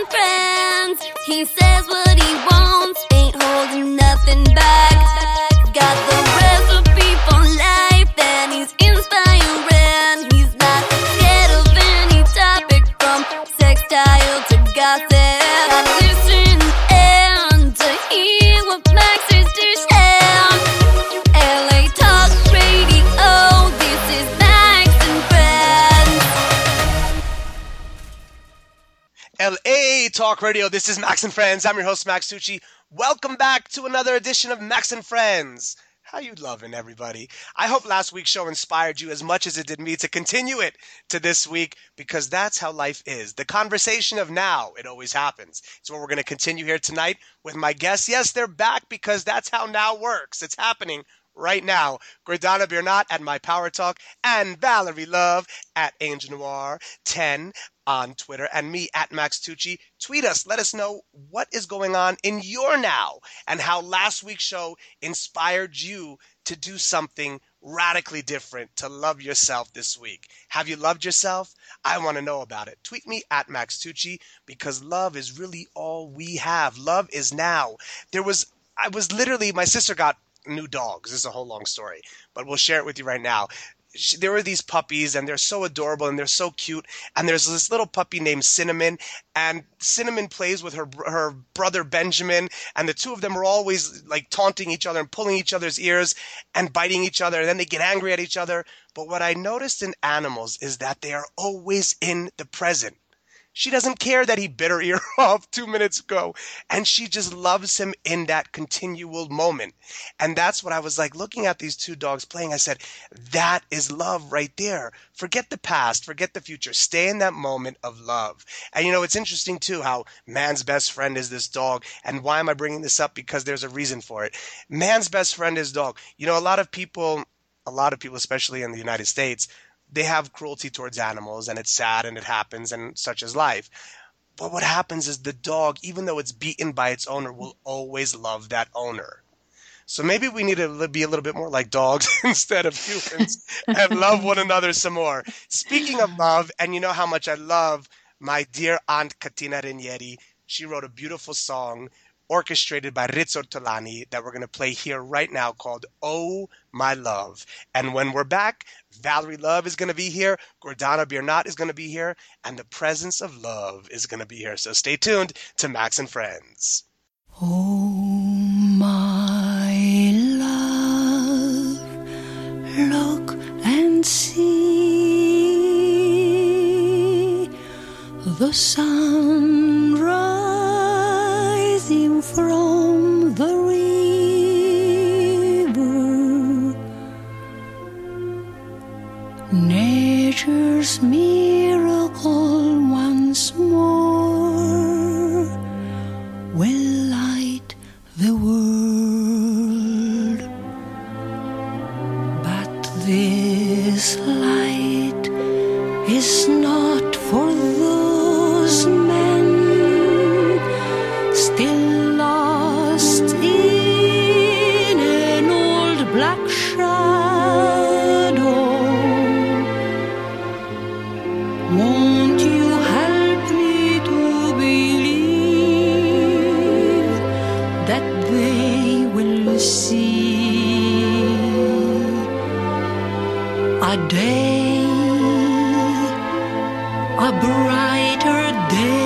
Friends. He says what he wants, ain't holding nothing back. Got the recipe for life that he's inspiring. He's not scared of any topic, from sextile to gossip. Gotta listen and to hear what Max is dishing. LA Talk Radio, this is Max and Friends. LA Talk Radio, this is Max and Friends. I'm your host, Max Tucci. Welcome back to another edition of Max and Friends. How you loving, everybody? I hope last week's show inspired you as much as it did me to continue it to this week, because that's how life is. The conversation of now, it always happens. It's what we're going to continue here tonight with my guests. Yes, they're back because that's how now works. It's happening right now. Gordana Biernat at My Power Talk, and Valerie Love at Angel Noir 10 on Twitter, and me at Max Tucci. Tweet us. Let us know what is going on in your now and how last week's show inspired you to do something radically different, to love yourself this week. Have you loved yourself? I want to know about it. Tweet me at Max Tucci, because love is really all we have. Love is now. My sister got new dogs. This is a whole long story, but we'll share it with you right now. There were these puppies, and they're so adorable, and they're so cute. And there's this little puppy named Cinnamon, and Cinnamon plays with her brother Benjamin, and the two of them are always like taunting each other and pulling each other's ears and biting each other, and then they get angry at each other. But what I noticed in animals is that they are always in the present. She doesn't care that he bit her ear off 2 minutes ago, and she just loves him in that continual moment. And that's what I was like, looking at these two dogs playing. I said, that is love right there. Forget the past, forget the future. Stay in that moment of love. And you know, it's interesting too how man's best friend is this dog. And why am I bringing this up? Because there's a reason for it. Man's best friend is dog. You know, a lot of people, especially in the United States, they have cruelty towards animals, and it's sad, and it happens, and such is life. But what happens is the dog, even though it's beaten by its owner, will always love that owner. So maybe we need to be a little bit more like dogs instead of humans and love one another some more. Speaking of love, and you know how much I love my dear Aunt Katina Ranieri. She wrote a beautiful song orchestrated by Riz Ortolani that we're going to play here right now, called Oh My Love. And when we're back, Valerie Love is going to be here, Gordana Biernat is going to be here, and the presence of love is going to be here. So stay tuned to Max and Friends. Oh my love, look and see the sun rising from the river, nature's miracle once more will light the world. But this light is not for those men still lost in an old black shadow. Won't you help me to believe that they will see a day, a brighter day?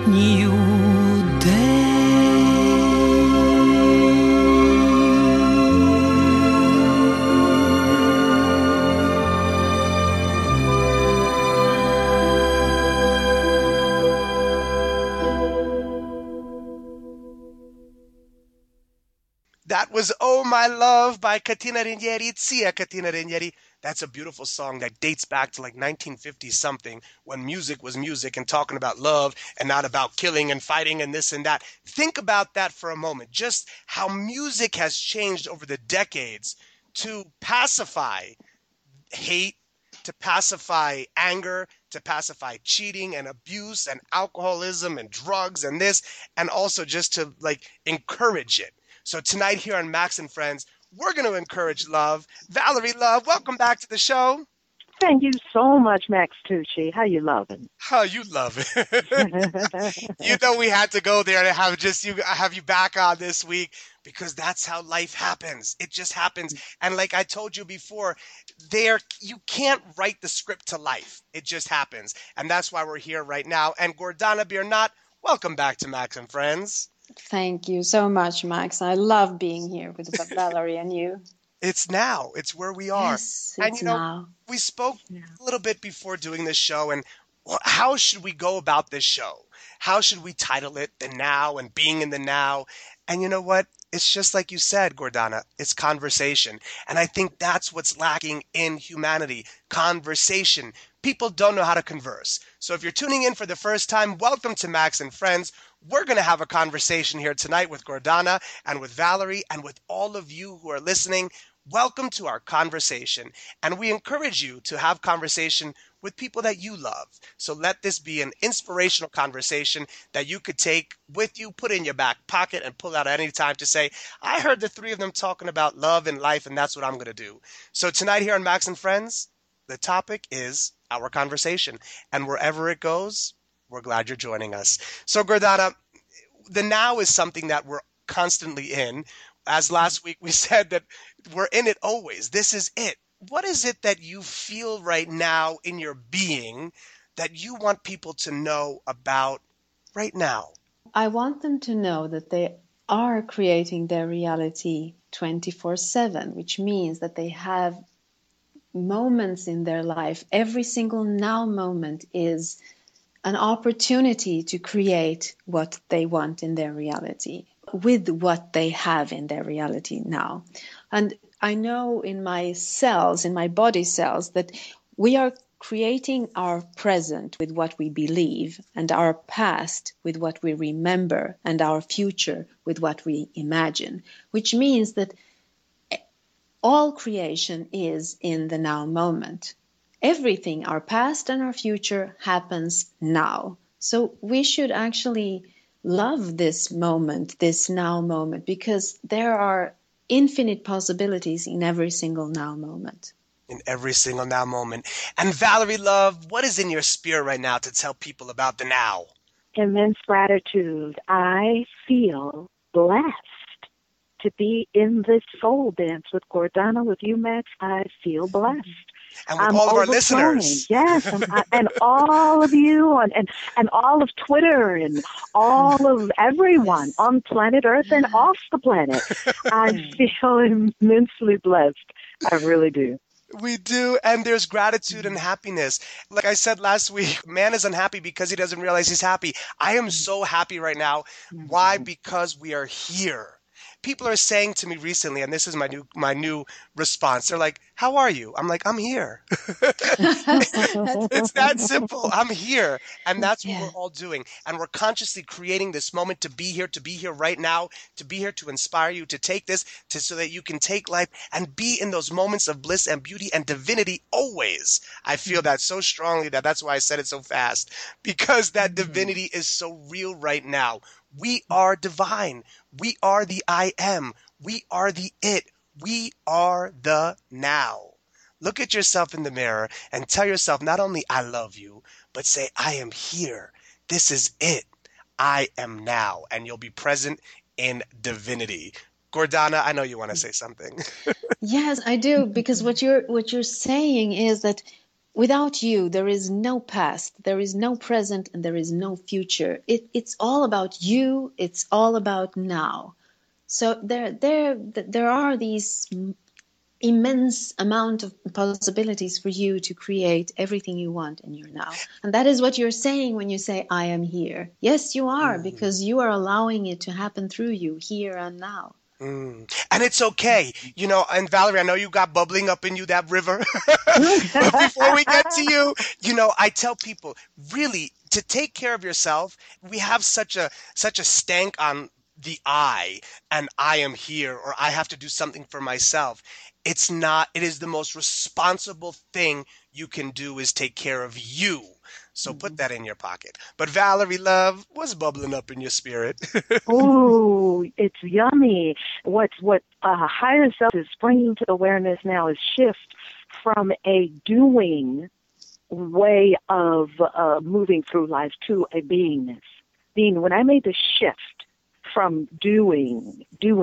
new day. That was Oh My Love by Katina Ranieri, Zia Katina Ranieri. That's a beautiful song that dates back to like 1950 something when music was music and talking about love and not about killing and fighting and this and that. Think about that for a moment. Just how music has changed over the decades to pacify hate, to pacify anger, to pacify cheating and abuse and alcoholism and drugs and this, and also just to like encourage it. So tonight here on Max and Friends, we're going to encourage love. Valerie Love, welcome back to the show. Thank you so much, Max Tucci. How you loving? How you love it. You know we had to go there to have you back on this week because that's how life happens. It just happens. And like I told you before, you can't write the script to life. It just happens. And that's why we're here right now. And Gordana Biernat, welcome back to Max and Friends. Thank you so much, Max. I love being here with Valerie and you. It's now. It's where we are. Yes, and it's you know, now. we spoke a little bit before doing this show, and how should we go about this show? How should we title it? The Now and being in the now. And you know what? It's just like you said, Gordana. It's conversation. And I think that's what's lacking in humanity. Conversation. People don't know how to converse. So if you're tuning in for the first time, welcome to Max and Friends. We're going to have a conversation here tonight with Gordana and with Valerie and with all of you who are listening. Welcome to our conversation. And we encourage you to have conversation with people that you love. So let this be an inspirational conversation that you could take with you, put in your back pocket, and pull out at any time to say, I heard the three of them talking about love and life, and that's what I'm going to do. So tonight here on Max and Friends, the topic is our conversation. And wherever it goes, we're glad you're joining us. So Gordana, the now is something that we're constantly in. As last week we said that we're in it always. This is it. What is it that you feel right now in your being that you want people to know about right now? I want them to know that they are creating their reality 24/7, which means that they have moments in their life. Every single now moment is an opportunity to create what they want in their reality with what they have in their reality now. And I know in my cells, in my body cells, that we are creating our present with what we believe, and our past with what we remember, and our future with what we imagine, which means that all creation is in the now moment. Everything, our past and our future, happens now. So we should actually love this moment, this now moment, because there are infinite possibilities in every single now moment. In every single now moment. And Valerie Love, what is in your spirit right now to tell people about the now? Immense gratitude. I feel blessed to be in this soul dance with Gordana, with you, Max. I feel blessed. And with all of our listeners. Yes, and all of you, and all of Twitter, and all of everyone on planet Earth and off the planet. I feel immensely blessed. I really do. We do, and there's gratitude and happiness. Like I said last week, man is unhappy because he doesn't realize he's happy. I am so happy right now. Why? Because we are here. People are saying to me recently, and this is my new response. They're like, "How are you?" I'm like, "I'm here." It's that simple. I'm here, and that's what we're all doing. And we're consciously creating this moment to be here right now, to be here to inspire you, to take this, so that you can take life and be in those moments of bliss and beauty and divinity always. I feel that so strongly that's why I said it so fast, because that divinity is so real right now. We are divine. We are the I am. We are the it. We are the now. Look at yourself in the mirror and tell yourself not only I love you, but say I am here. This is it. I am now. And you'll be present in divinity. Gordana, I know you want to say something. Yes, I do, because what you're saying is that without you, there is no past, there is no present, and there is no future. It's all about you. It's all about now. So there are these immense amount of possibilities for you to create everything you want in your now. And that is what you're saying when you say, I am here. Yes, you are, because you are allowing it to happen through you here and now. And it's okay. And Valerie, I know you got bubbling up in you that river. But before we get to you, I tell people really to take care of yourself. We have such a stank on the I and I am here, or I have to do something for myself. It's not. It is the most responsible thing you can do is take care of you. So put that in your pocket. But Valerie, love, what's bubbling up in your spirit? Ooh, it's yummy. What higher self is bringing to awareness now is shift from a doing way of moving through life to a beingness. When I made the shift from doing,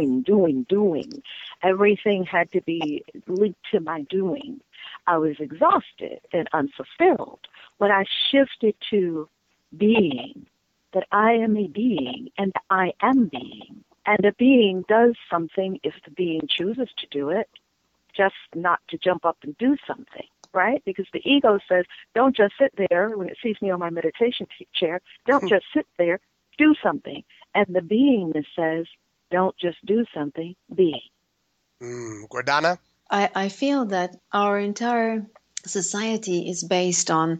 everything had to be linked to my doing. I was exhausted and unfulfilled. When I shifted to being, that I am a being and I am being. And a being does something if the being chooses to do it, just not to jump up and do something, right? Because the ego says, don't just sit there when it sees me on my meditation chair. Don't just sit there, do something. And the beingness says, don't just do something, be. Gordana? I feel that our entire society is based on,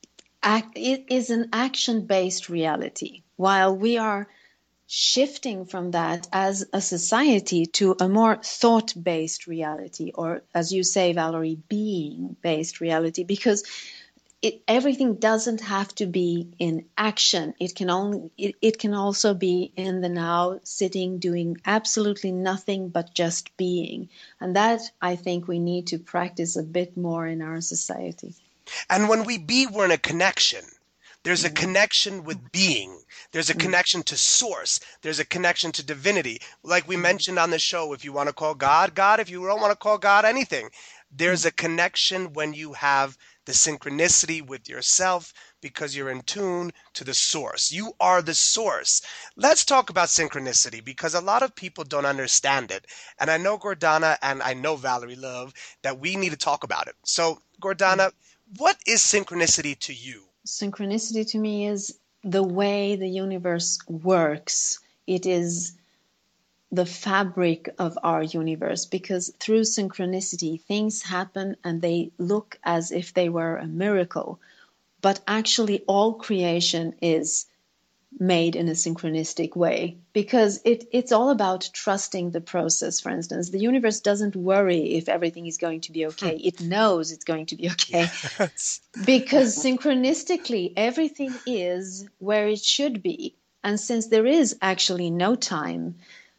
it is an action-based reality, while we are shifting from that as a society to a more thought-based reality, or as you say, Valerie, being-based reality, because everything doesn't have to be in action. It can also be in the now, sitting, doing absolutely nothing but just being. And that, I think, we need to practice a bit more in our society. And when we be, we're in a connection. There's a connection with being. There's a connection to source. There's a connection to divinity. Like we mentioned on the show, if you want to call God, God. If you don't want to call God anything. There's a connection when you have the synchronicity with yourself because you're in tune to the source. You are the source. Let's talk about synchronicity because a lot of people don't understand it. And I know Gordana and I know Valerie love that we need to talk about it. So Gordana, what is synchronicity to you? Synchronicity to me is the way the universe works. It is the fabric of our universe, because through synchronicity, things happen and they look as if they were a miracle. But actually, all creation is made in a synchronistic way, because it's all about trusting the process. For instance, the universe doesn't worry if everything is going to be okay. It knows it's going to be okay. Yes. Because synchronistically, everything is where it should be. And since there is actually no time,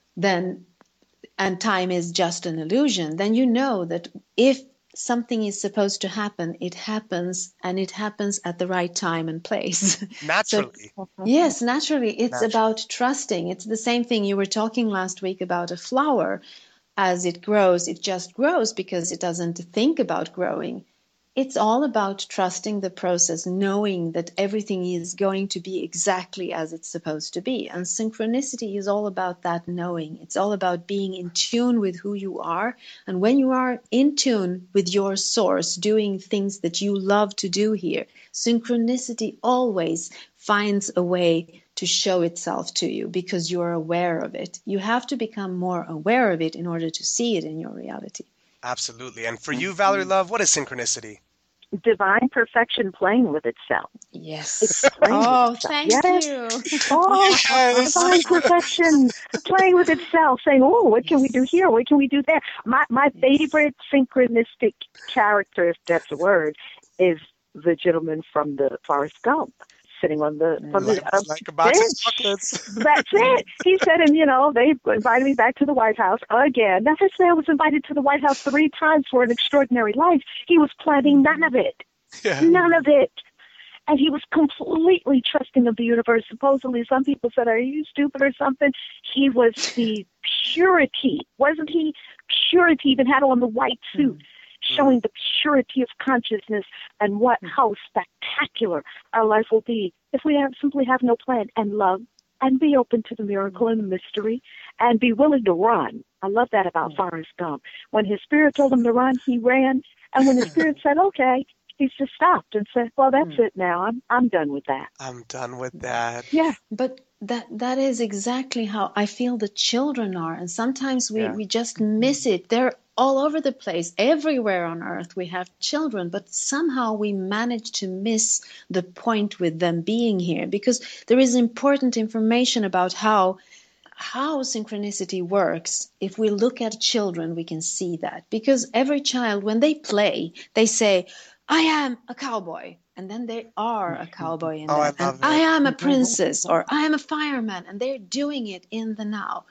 and time is just an illusion, then you know that if something is supposed to happen, it happens, and it happens at the right time and place. Naturally. Yes, naturally. It's about trusting. It's the same thing you were talking last week about a flower. As it grows, it just grows because it doesn't think about growing. It's all about trusting the process, knowing that everything is going to be exactly as it's supposed to be. And synchronicity is all about that knowing. It's all about being in tune with who you are. And when you are in tune with your source, doing things that you love to do here, synchronicity always finds a way to show itself to you because you're aware of it. You have to become more aware of it in order to see it in your reality. Absolutely. And for you, Valerie Love, what is synchronicity? Divine perfection playing with itself. Yes. It's playing with itself. Thank you. Oh, Yes. divine perfection playing with itself, saying, oh, what can we do here? What can we do there? My favorite synchronistic character, if that's a word, is the gentleman from the Forrest Gump. Sitting on the like a box bench. of chocolates. That's it. He said, and they invited me back to the White House again. Now, this man was invited to the White House 3 times for an extraordinary life. He was planning none of it. Yeah. None of it. And he was completely trusting of the universe. Supposedly, some people said, are you stupid or something? He was the purity. Wasn't he? Purity, even had on the white suit. showing the purity of consciousness and how spectacular our life will be if we simply have no plan and love and be open to the miracle and the mystery and be willing to run. I love that about Forrest Gump. When his spirit told him to run, he ran. And when the spirit said, okay, he just stopped and said, well, that's it now. I'm done with that. I'm done with that. Yeah. But that is exactly how I feel the children are. And sometimes we just miss it. They're all over the place. Everywhere on earth we have children, but somehow we manage to miss the point with them being here, because there is important information about how synchronicity works. If we look at children, we can see that. Because every child, when they play, they say, I am a cowboy. And then they are a cowboy in that. And I am a princess, or I am a fireman. And they're doing it in the now.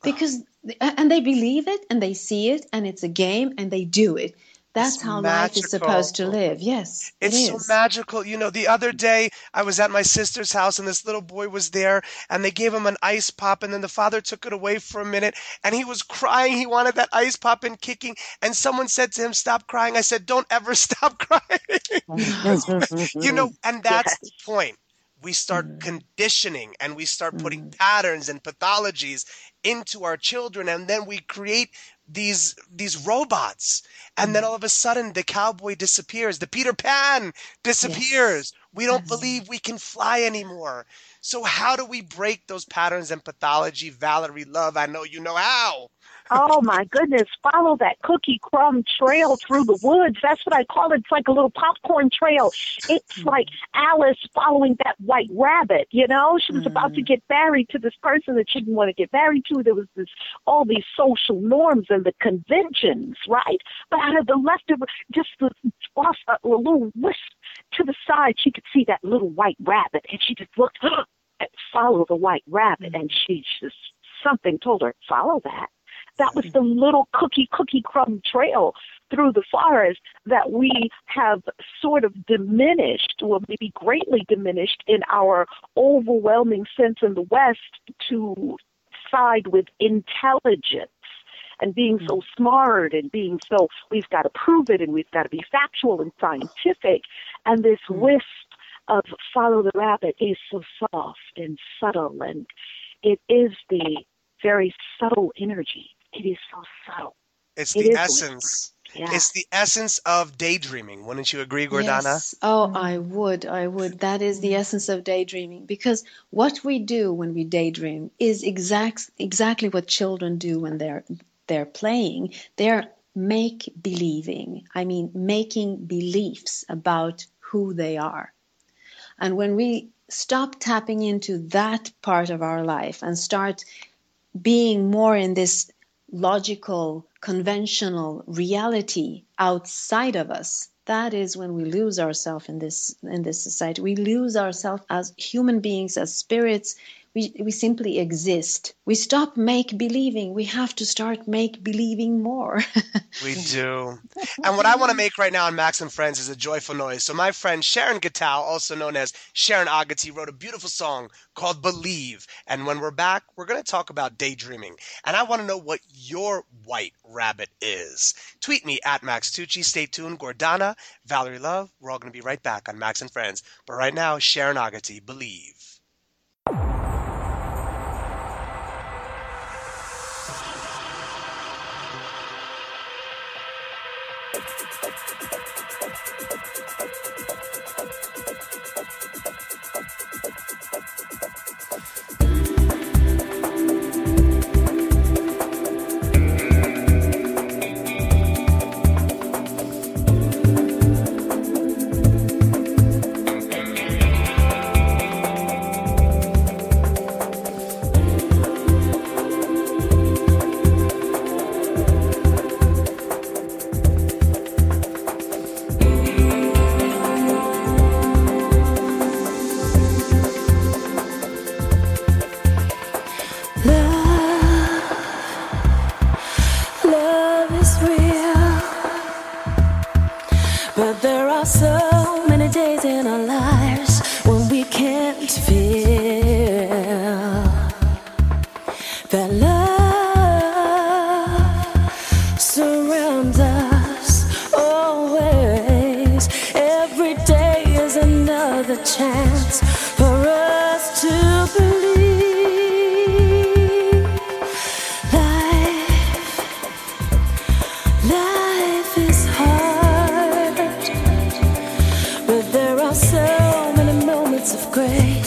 And they believe it, and they see it, and it's a game, and they do it. That's how life is supposed to live. Yes, it's so magical. You know, the other day I was at my sister's house and this little boy was there and they gave him an ice pop, and then the father took it away for a minute and he was crying. He wanted that ice pop and kicking, and someone said to him, stop crying. I said, don't ever stop crying. You know, and that's the point. We start conditioning and we start putting patterns and pathologies into our children, and then we create these robots, and then all of a sudden the cowboy disappears, the Peter Pan disappears. We don't believe we can fly anymore. So how do we break those patterns and pathology? Valerie Love, I know you know how. Oh, my goodness. Follow that cookie crumb trail through the woods. That's what I call it. It's like a little popcorn trail. It's like Alice following that white rabbit, you know? She was about to get married to this person that she didn't want to get married to. There was all these social norms and the conventions, right? But out of the left of her, just off a little wisp to the side, she could see that little white rabbit. And she just looked and followed the white rabbit. And something told her, follow that. That was the little cookie crumb trail through the forest that we have sort of diminished, or maybe greatly diminished, in our overwhelming sense in the West to side with intelligence and being so smart and being so, we've got to prove it and we've got to be factual and scientific. And this wisp of follow the rabbit is so soft and subtle, and it is the very subtle energy. It is so subtle. It's the essence. Yeah. It's the essence of daydreaming. Wouldn't you agree, Gordana? Yes. Oh, I would. That is the essence of daydreaming, because what we do when we daydream is exactly what children do when they're playing. They're make-believing. I mean, making beliefs about who they are. And when we stop tapping into that part of our life and start being more in this logical, conventional reality outside of us, that is when we lose ourselves in this society. We lose ourselves as human beings, as spirits. We simply exist. We stop make-believing. We have to start make-believing more. We do. And what I want to make right now on Max and Friends is a joyful noise. So my friend Sharon Gattal, also known as Sharon Agati, wrote a beautiful song called Believe. And when we're back, we're going to talk about daydreaming. And I want to know what your white rabbit is. Tweet me at Max Tucci. Stay tuned. Gordana, Valerie Love. We're all going to be right back on Max and Friends. But right now, Sharon Agati, Believe.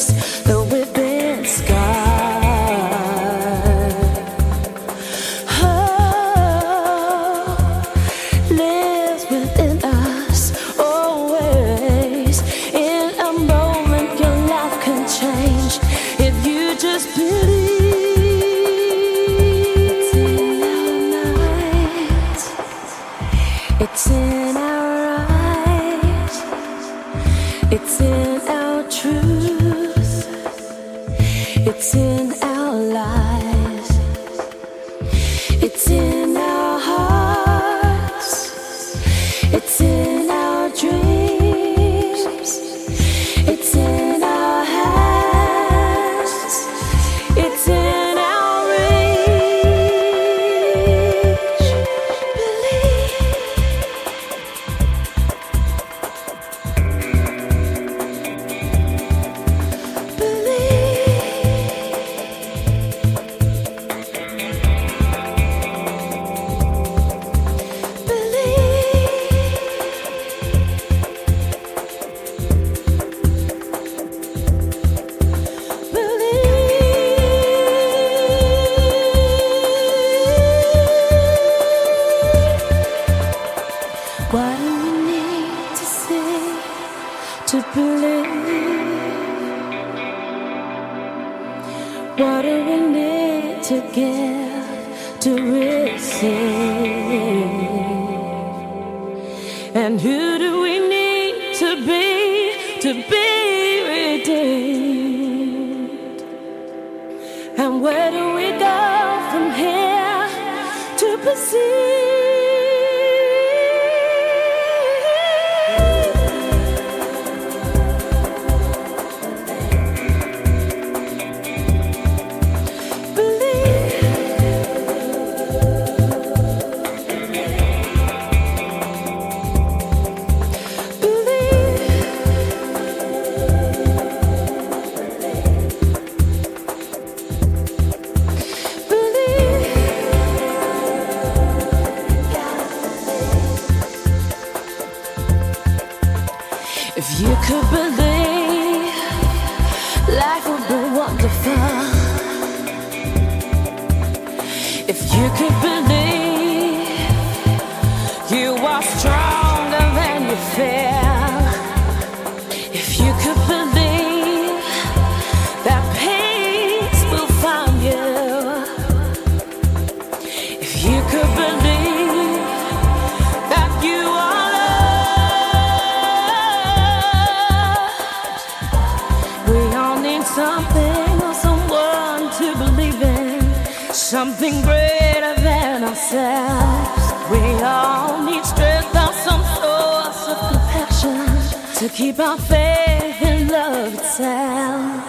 ways, though we've been scarred. Oh, lives within us always. In a moment, your life can change if you just believe. It's in our eyes, it's in our truth, it's in our lives, it's in our hearts, it's in our dreams, it's in our hands, it's in our reach. What do we need to see to believe? What do we need to give to receive? And who do we need to be redeemed? And where do we go from here to perceive? If you could believe, life would be wonderful. If you could believe, you are stronger than you feel. If you could believe that peace will find you. If you could believe that you are something or someone to believe in, something greater than ourselves. We all need strength of some source of compassion to keep our faith in love itself.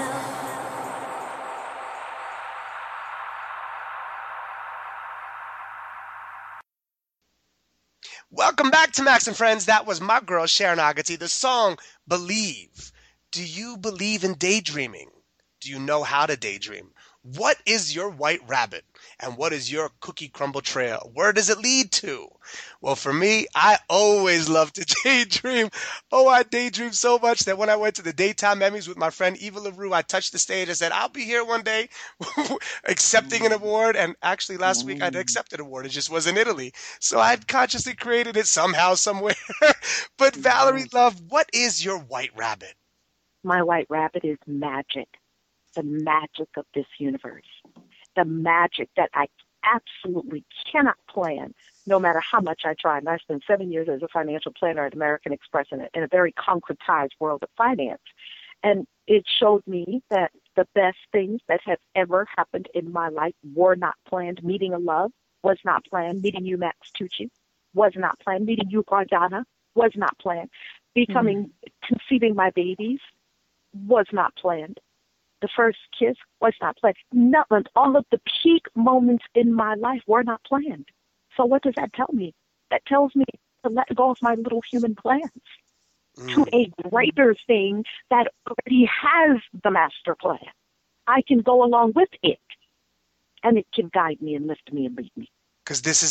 Welcome back to Max and Friends. That was my girl Sharon Agati. The song Believe. Do you believe in daydreaming? Do you know how to daydream? What is your white rabbit? And what is your cookie crumble trail? Where does it lead to? Well, for me, I always love to daydream. Oh, I daydream so much that when I went to the Daytime Emmys with my friend Eva LaRue, I touched the stage and said, I'll be here one day accepting an award. And actually last week I'd accepted an award. It just was in Italy. So I'd consciously created it somehow, somewhere. But Valerie Love, what is your white rabbit? My white rabbit is magic, the magic of this universe, the magic that I absolutely cannot plan, no matter how much I try. And I spent 7 years as a financial planner at American Express in a very concretized world of finance. And it showed me that the best things that have ever happened in my life were not planned. Meeting a love was not planned. Meeting you, Max Tucci, was not planned. Meeting you, Gardana, was not planned. Conceiving my babies was not planned. The first kiss was not planned. Nothing. All of the peak moments in my life were not planned. So what does that tell me? That tells me to let go of my little human plans to a greater thing that already has the master plan. I can go along with it, and it can guide me and lift me and lead me. Because this is it.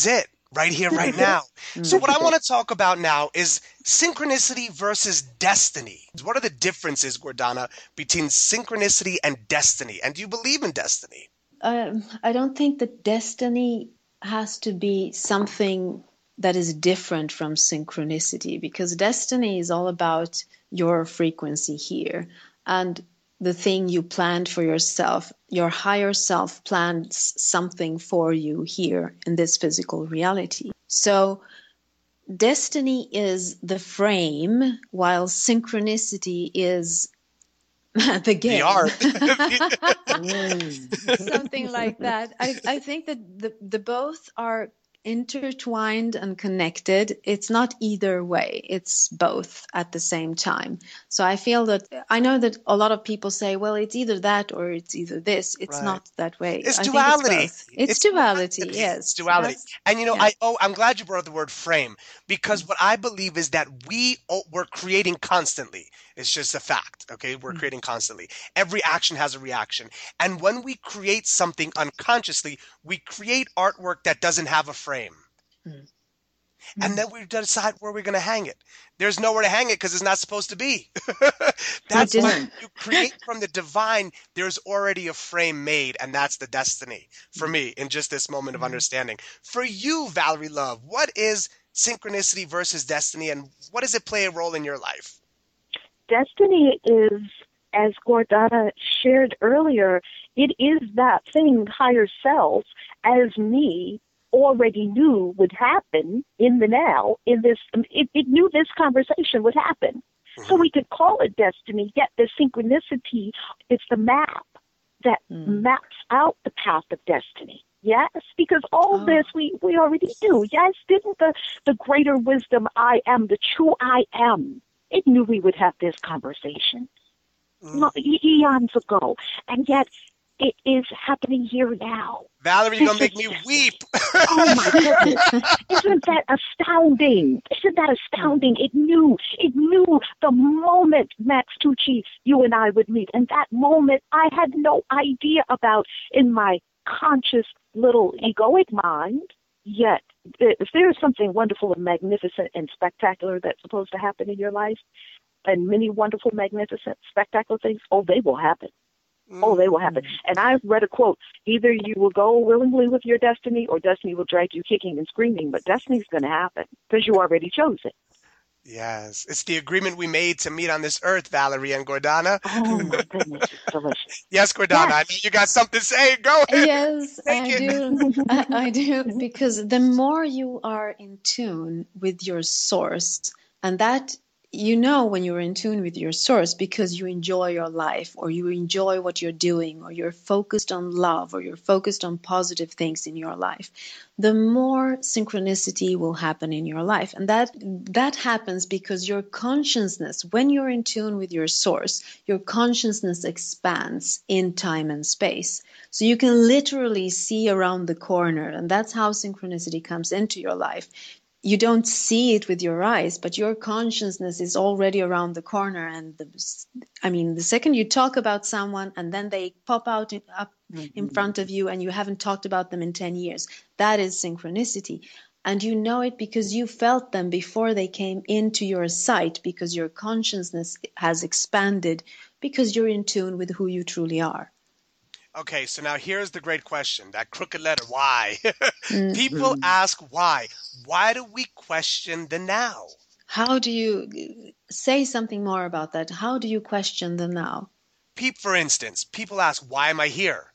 right here, right now. So what This I is want it. to talk about now is synchronicity versus destiny. What are the differences, Gordana, between synchronicity and destiny? And do you believe in destiny? I don't think that destiny has to be something that is different from synchronicity, because destiny is all about your frequency here and the thing you planned for yourself. Your higher self plans something for you here in this physical reality. So destiny is the frame, while synchronicity is the The game. art. Something like that. I think that the both are intertwined and connected. It's not either way, it's both at the same time. So I feel that I know that a lot of people say, well, it's either that or it's either this. It's Right. not that way. It's I think it's duality. both. It's It's duality, duality. It's yes. duality. That's And yeah. I'm glad you brought up the word frame, because what I believe is that we're creating constantly. It's just a fact. Okay, we're creating constantly. Every action has a reaction, and when we create something unconsciously, we create artwork that doesn't have a frame. And then we decide where we're going to hang it. There's nowhere to hang it because it's not supposed to be. That's It why isn't. when you create from the divine, there's already a frame made, and that's the destiny for me in just this moment of understanding. For you, Valerie Love, what is synchronicity versus destiny, and what does it play a role in your life? Destiny is, as Gordana shared earlier, it is that thing higher self as me already knew would happen in the now, in this, it knew this conversation would happen. So we could call it destiny, yet the synchronicity is the map that maps out the path of destiny. Yes, because all this we already knew. Yes, didn't the greater wisdom I am, the true I am, it knew we would have this conversation eons ago, and yet it is happening here now. Valerie, you're going to make me weep. Oh my goodness. Isn't that astounding? Isn't that astounding? It knew the moment, Max Tucci, you and I would meet. And that moment I had no idea about in my conscious little egoic mind. Yet, if there's something wonderful and magnificent and spectacular that's supposed to happen in your life, and many wonderful, magnificent, spectacular things, they will happen. Oh, they will happen. And I've read a quote, either you will go willingly with your destiny or destiny will drag you kicking and screaming, but destiny's going to happen because you already chose it. Yes, it's the agreement we made to meet on this earth, Valerie and Gordana. Oh, my goodness, it's delicious. Yes, Gordana, Yes. I know you got something to say. Go ahead. Yes, Take I it. do. I do, because the more you are in tune with your source, and that when you're in tune with your source because you enjoy your life, or you enjoy what you're doing, or you're focused on love, or you're focused on positive things in your life, the more synchronicity will happen in your life. And that happens because your consciousness, when you're in tune with your source, your consciousness expands in time and space. So you can literally see around the corner, and that's how synchronicity comes into your life. You don't see it with your eyes, but your consciousness is already around the corner. And the second you talk about someone and then they pop out up in front of you and you haven't talked about them in 10 years, that is synchronicity. And you know it because you felt them before they came into your sight, because your consciousness has expanded, because you're in tune with who you truly are. Okay, so now here's the great question, that crooked letter, why? People ask why. Why do we question the now? How do you say something more about that? How do you question the now? For instance, people ask, why am I here?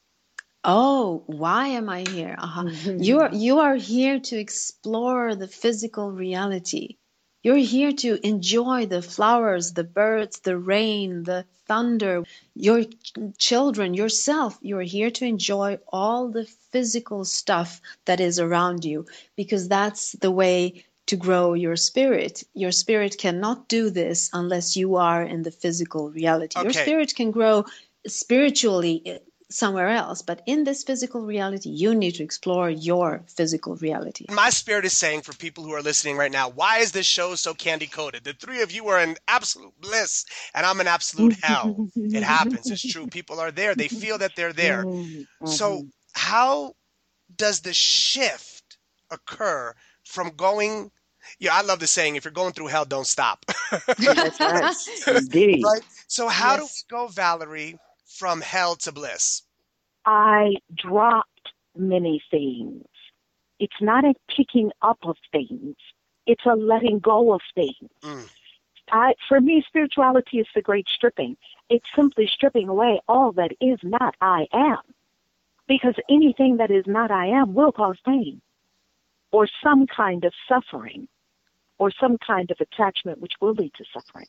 Oh, why am I here? You are here to explore the physical reality. You're here to enjoy the flowers, the birds, the rain, the thunder, your children, yourself. You're here to enjoy all the physical stuff that is around you, because that's the way to grow your spirit. Your spirit cannot do this unless you are in the physical reality. Okay. Your spirit can grow spiritually somewhere else, but in this physical reality, you need to explore your physical reality. My spirit is saying, for people who are listening right now, why is this show so candy-coated? The three of you are in absolute bliss, and I'm in absolute hell. It happens. It's true. People are there. They feel that they're there. So how does the shift occur from going? Yeah, I love the saying, if you're going through hell, don't stop. That's right. Indeed. Right? So how do we Yes. go, Valerie, from hell to bliss? I dropped many things. It's not a picking up of things. It's a letting go of things. Mm. For me, spirituality is the great stripping. It's simply stripping away all that is not I am. Because anything that is not I am will cause pain or some kind of suffering or some kind of attachment which will lead to suffering.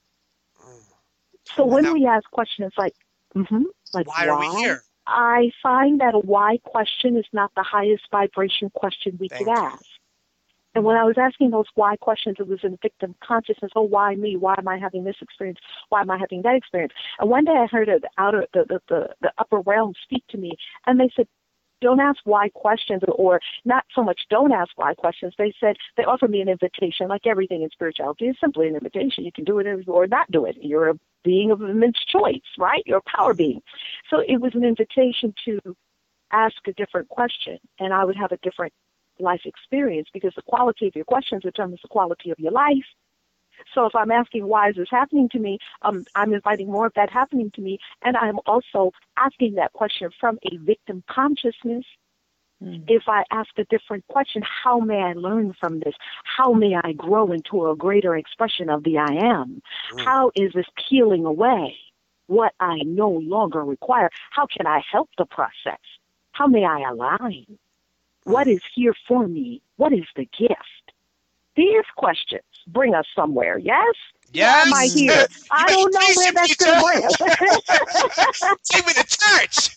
So when Now, we ask questions like why are we here? I find that a why question is not the highest vibration question we could Thank you. ask. And when I was asking those why questions, it was in victim consciousness. Oh, why me? Why am I having this experience? Why am I having that experience? And one day I heard the upper realm speak to me, and they said, don't ask why questions, or not so much don't ask why questions. They said, they offered me an invitation, like everything in spirituality is simply an invitation. You can do it or not do it. You're a being of immense choice, right? You're a power being. So it was an invitation to ask a different question, and I would have a different life experience, because the quality of your questions determines the quality of your life. So if I'm asking why is this happening to me, I'm inviting more of that happening to me, and I'm also asking that question from a victim consciousness. If I ask a different question, how may I learn from this? How may I grow into a greater expression of the I am? How is this peeling away what I no longer require? How can I help the process? How may I align? What is here for me? What is the gift? These questions bring us somewhere, yes? Yes. Why am I here? I don't know where that's going to bring us. Take me to church.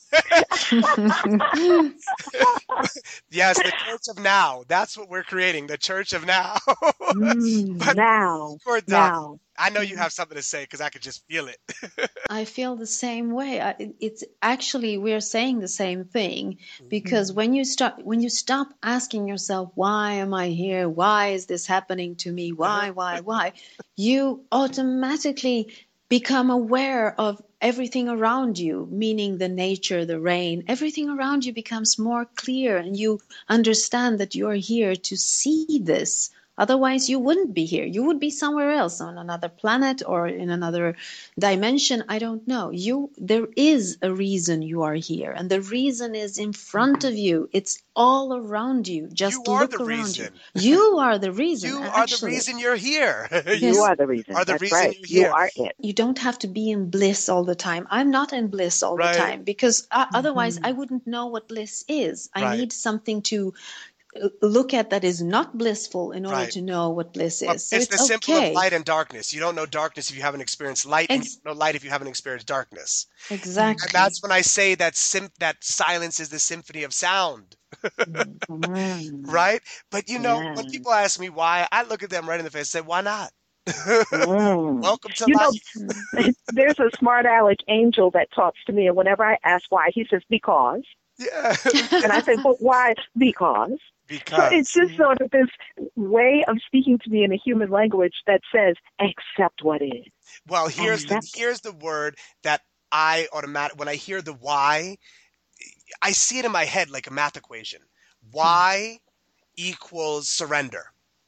Yes, the church of now. That's what we're creating, the church of now. But Now, poor Doc, now. I know you have something to say because I could just feel it. I feel the same way. It's actually, we're saying the same thing, because when you stop asking yourself, why am I here? Why is this happening to me? Why? You automatically become aware of everything around you, meaning the nature, the rain, everything around you becomes more clear, and you understand that you're here to see this. Otherwise, you wouldn't be here. You would be somewhere else, on another planet or in another dimension. I don't know. There is a reason you are here, and the reason is in front of you. It's all around you. Just You are look the around reason. you. You are the reason. You and are the actually, reason you're here. You are the reason. are the That's reason right. you're You here. are it. you don't have to be in bliss all the time. I'm not in bliss all Right. the time, because otherwise I wouldn't know what bliss is. I Right. need something to look at that is not blissful in order Right. to know what bliss But is. So it's it's the symbol of okay. light and darkness. You don't know darkness if you haven't experienced light, and you don't know light if you haven't experienced darkness. And Exactly. that's when I say that silence is the symphony of sound. Right? But when people ask me why, I look at them right in the face and say, why not? Welcome to life. There's a smart aleck angel that talks to me, and whenever I ask why, he says, because. Yeah. And I say, but why? Because. So Because. it's just sort of this way of speaking to me in a human language that says, accept what is. Well, here's Accept. the word that I when I hear the why, I see it in my head like a math equation. Y equals surrender.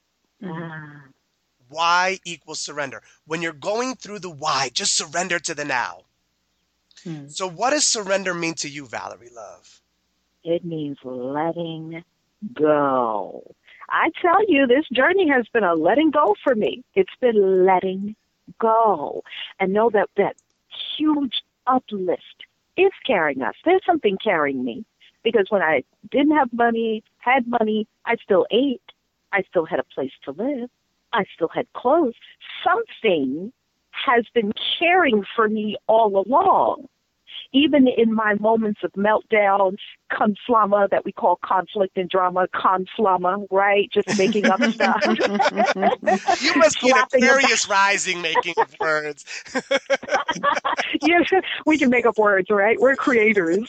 Y equals surrender. When you're going through the why, just surrender to the now. So what does surrender mean to you, Valerie Love? It means letting go. I tell you, this journey has been a letting go for me. It's been letting go. And know that that huge uplift is carrying us. There's something carrying me. Because when I didn't have money, had money, I still ate. I still had a place to live. I still had clothes. Something has been caring for me all along. Even in my moments of meltdown, conflama, that we call conflict and drama, conflama, right? Just making up stuff. You must be an Flopping Aquarius rising making of words. Yes, we can make up words, right? We're creators.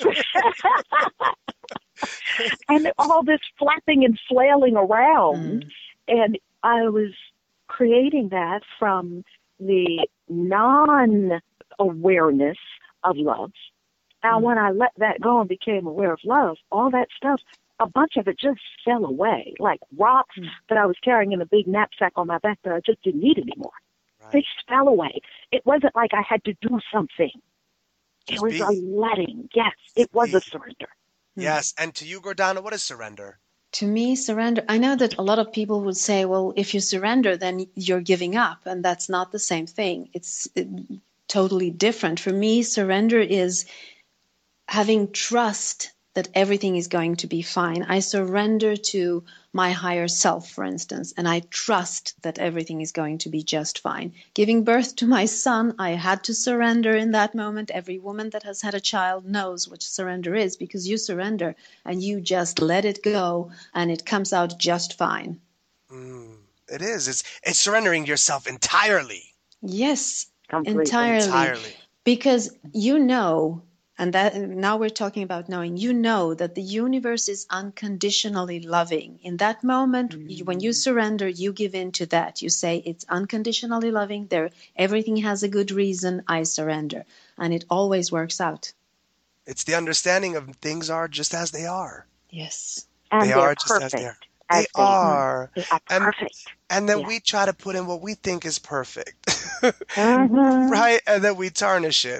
And all this flapping and flailing around. And I was creating that from the non-awareness of love. Now, when I let that go and became aware of love, all that stuff a bunch of it just fell away, like rocks that I was carrying in a big knapsack on my back that I just didn't need anymore. Right. They just fell away. It wasn't like I had to do something. Just It was be. a letting. Yes, it was a surrender. Yes. And to you, Gordana, what is surrender? To me, surrender, I know that a lot of people would say, well, if you surrender, then you're giving up. And that's not the same thing. It's totally different. For me, surrender is having trust that everything is going to be fine. I surrender to my higher self, for instance, and I trust that everything is going to be just fine. Giving birth to my son, I had to surrender in that moment. Every woman that has had a child knows what surrender is, because you surrender and you just let it go and it comes out just fine. It is. It's surrendering yourself entirely. Yes, Completely. entirely. Because you know, and that now we're talking about knowing, you know that the universe is unconditionally loving. In that moment, when you surrender, you give in to that. You say it's unconditionally loving. There, everything has a good reason. I surrender. And it always works out. It's the understanding of things are just as they are. Yes. And They they're are just perfect. as they are. as They are. They are And perfect. and then Yeah. we try to put in what we think is perfect. Mhm. Right? And then we tarnish it.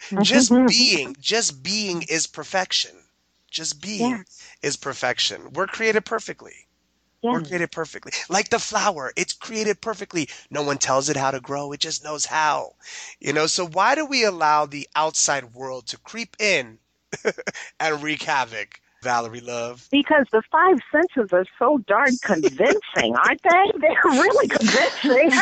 Just being is perfection. Just being Yeah. is perfection. We're created perfectly. Yeah. We're created perfectly. Like the flower, it's created perfectly. No one tells it how to grow. It just knows how. So why do we allow the outside world to creep in and wreak havoc? Valerie Love. Because the five senses are so darn convincing, aren't they? They're really convincing.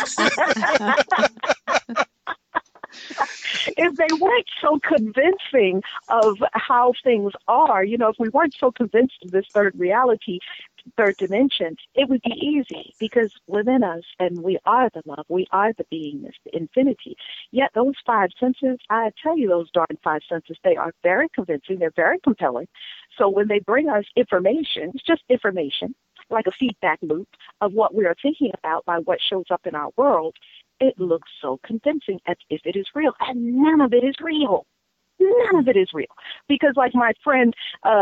If they weren't so convincing of how things are, if we weren't so convinced of this third reality, third dimension, it would be easy because within us, and we are the love, we are the beingness, the infinity. Yet those five senses, I tell you, those darn five senses, they are very convincing, they're very compelling. So when they bring us information, it's just information, like a feedback loop of what we are thinking about by what shows up in our world, it looks so convincing as if it is real. And none of it is real. None of it is real. Because like my friend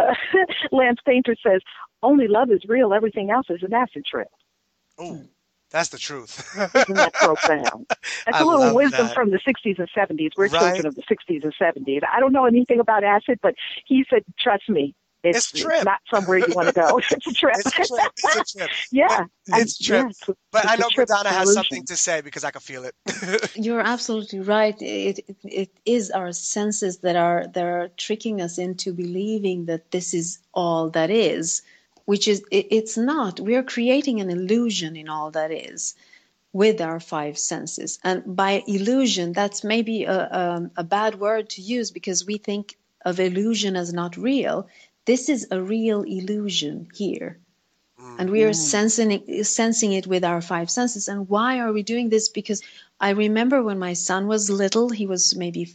Lance Painter says, only love is real. Everything else is an acid trip. Oh, that's the truth. Isn't that profound? That's I a little love wisdom that. from the 60s and 70s. We're Right. children of the 60s and 70s. I don't know anything about acid, but he said, trust me, It's a trip. not somewhere you want to go. It's a trip. It's a trip. It's a trip. Yeah. It's a trip. Yeah, But it's I a know trip, Gordana has illusion. something to say because I can feel it. You're absolutely right. It is our senses that are tricking us into believing that this is all that is, which is it's not. We are creating an illusion in all that is with our five senses. And by illusion, that's maybe a bad word to use because we think of illusion as not real. This is a real illusion here. And we are sensing it with our five senses. And why are we doing this? Because I remember when my son was little, he was maybe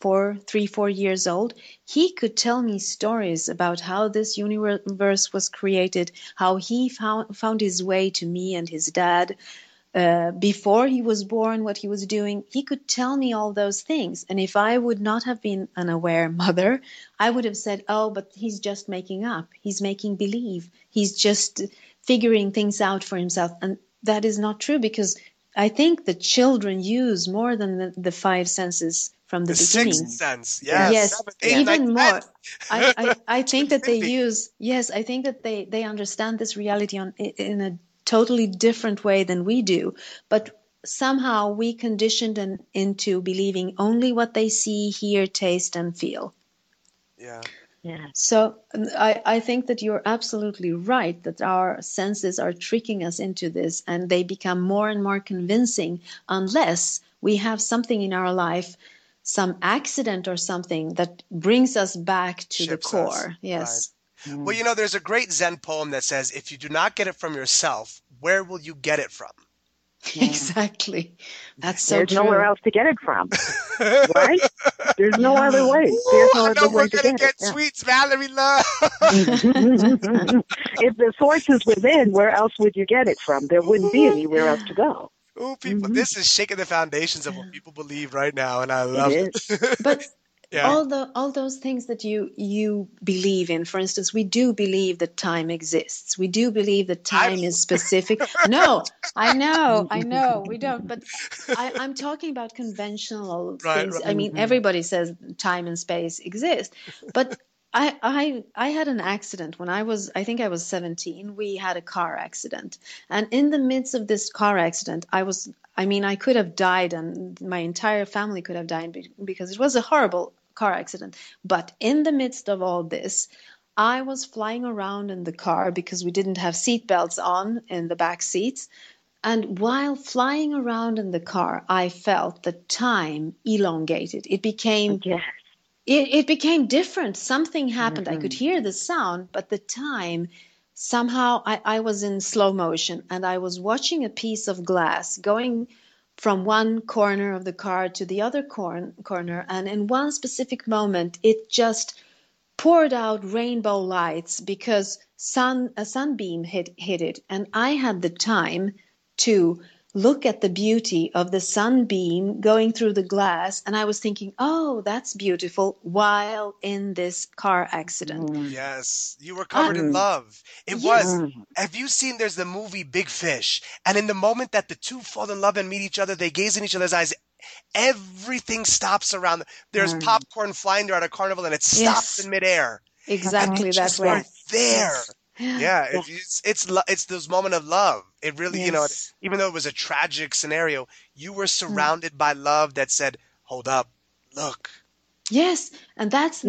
4 years old. He could tell me stories about how this universe was created, how he found his way to me and his dad. Before he was born, what he was doing, he could tell me all those things. And if I would not have been an aware mother, I would have said, oh, but he's just making up. He's making believe. He's just figuring things out for himself. And that is not true because I think the children use more than the five senses from the beginning. Sixth sense. Yes. Yes, Seventh, eighth, even ninth, more. tenth. I think that they Infinity. use, yes, I think that they understand this reality in a totally different way than we do. But somehow we conditioned them into believing only what they see, hear, taste, and feel. Yeah. Yeah. So I think that you're absolutely right that our senses are tricking us into this and they become more and more convincing unless we have something in our life, some accident or something that brings us back to the Ships core. us. Yes. Well, there's a great Zen poem that says, if you do not get it from yourself, where will you get it from? Exactly. That's so There's true. nowhere else to get it from, right? There's no other way. There's no I other know way we're to going to get it. get sweets, Valerie Love. If the source is within, where else would you get it from? There wouldn't be anywhere else to go. Ooh, people, this is shaking the foundations of what people believe right now, and I It love is. it. But Yeah. all those things that you believe in. For instance, we do believe that time exists. We do believe that I time is specific. No, I know, we don't. But I'm talking about conventional Right, things. I right. mean, everybody says time and space exist, but I had an accident when I think I was 17. We had a car accident. And in the midst of this car accident, I could have died and my entire family could have died because it was a horrible car accident. But in the midst of all this, I was flying around in the car because we didn't have seat belts on in the back seats. And while flying around in the car, I felt the time elongated. Yes. It became different. Something happened. I could hear the sound, but the time somehow I was in slow motion and I was watching a piece of glass going from one corner of the car to the other corner. And in one specific moment, it just poured out rainbow lights because a sunbeam hit it. And I had the time to look at the beauty of the sunbeam going through the glass. And I was thinking, oh, that's beautiful, while in this car accident. Yes, you were covered in love. It Yes. was. Have you seen? There's the movie Big Fish, and in the moment that the two fall in love and meet each other, they gaze in each other's eyes. Everything stops around them. There's popcorn flying there at a carnival, and it stops Yes. in midair. Exactly And that just way. are there. Yeah, Yes. it's those moment of love. It really, Yes. even though it was a tragic scenario, you were surrounded by love that said, "Hold up, look." Yes, and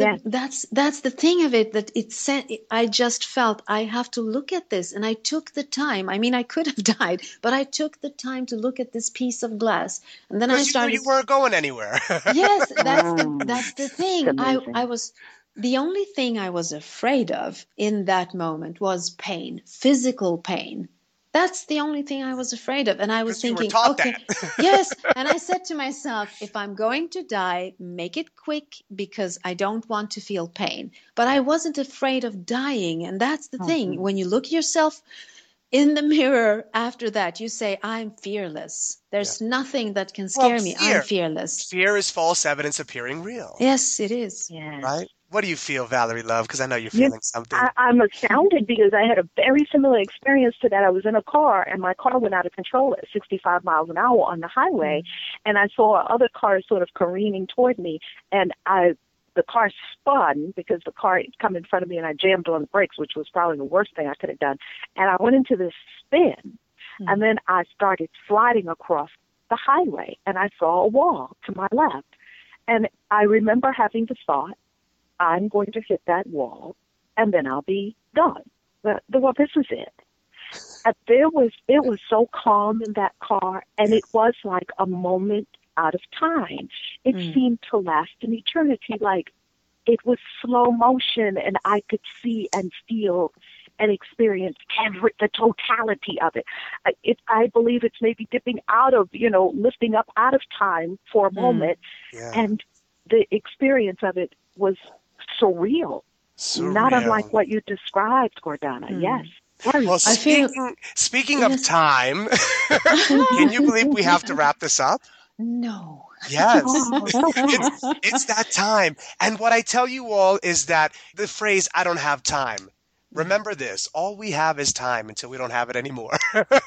that's the thing of it, that it said, I just felt I have to look at this, and I took the time. I mean, I could have died, but I took the time to look at this piece of glass, and then I Because you knew started. you weren't going anywhere. Yes, that's the thing. It's amazing. I was the only thing I was afraid of in that moment was pain, physical pain. That's the only thing I was afraid of. And I was Because you were thinking, taught okay, that. yes. And I said to myself, if I'm going to die, make it quick because I don't want to feel pain. But I wasn't afraid of dying. And that's the thing. When you look yourself in the mirror after that, you say, I'm fearless. There's nothing that can Well, scare me. I'm fearless. fear is false evidence appearing real, Yes, it is. Yes. right? What do you feel, Valerie Love? Because I know you're You- feeling something. I'm astounded because I had a very similar experience to that. I was in a car and my car went out of control at 65 miles an hour on the highway, and I saw other cars sort of careening toward me, and the car spun because the car had come in front of me, and I jammed on the brakes, which was probably the worst thing I could have done. And I went into this spin, and then I started sliding across the highway, and I saw a wall to my left. And I remember having the thought, I'm going to hit that wall, and then I'll be done. Well, this was it. And it was so calm in that car, and it was like a moment out of time. It seemed to last an eternity, like it was slow motion, and I could see and feel and experience the totality of it. I believe it's maybe dipping out of, lifting up out of time for a moment, and the experience of it was surreal. Not unlike what you described, Gordana. Yes. Very Well, speaking of time, can you believe we have to wrap this up? No. Yes. so It's that time. And what I tell you all is that the phrase, I don't have time. Remember this, all we have is time until we don't have it anymore.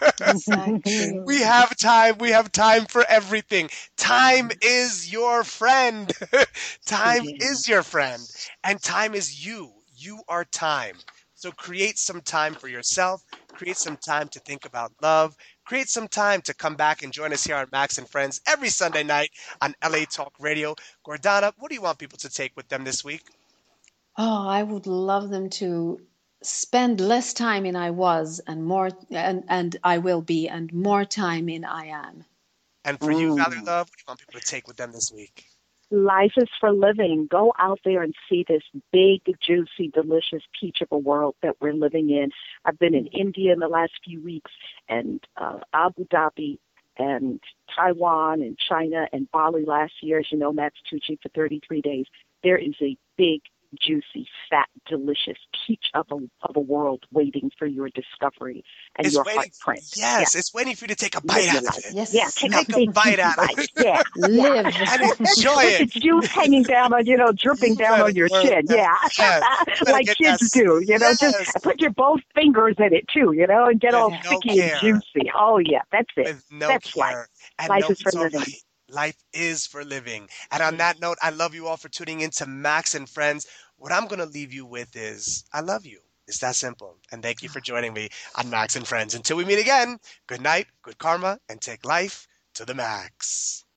Exactly. We have time. We have time for everything. Time is your friend. Time is your friend. And time is you. You are time. So create some time for yourself. Create some time to think about love. Create some time to come back and join us here on Max and Friends every Sunday night on LA Talk Radio. Gordana, what do you want people to take with them this week? Oh, I would love them to spend less time in I was and more and I will be, and more time in I am. And for you, Valerie Love, what do you want people to take with them this week? life is for living. Go out there and see this big, juicy, delicious peach of a world that we're living in. I've been in India in the last few weeks, and Abu Dhabi, and Taiwan, and China, and Bali last year, as you know, Max Tucci, for 33 days. There is a big, juicy, fat, delicious peach of a world waiting for your discovery and It's your waiting. heartprint. Yes, it's waiting for you to take a Live bite your out of life. it. Yes. Yeah, take Take a a big bite juicy out of bite. it. Yeah, Live. And enjoy with the it. juice hanging down on, dripping You down better on your work chin. that. Yeah, Yeah. You better like get kids that. do. Just Yes. put your both fingers in it too. And get With all no sticky and care. juicy. Oh yeah, that's it. With no That's life. care. And Life no, is for it's all living. right. Life is for living. And on that note, I love you all for tuning in to Max and Friends. What I'm going to leave you with is I love you. It's that simple. And thank you for joining me on Max and Friends. Until we meet again, good night, good karma, and take life to the max.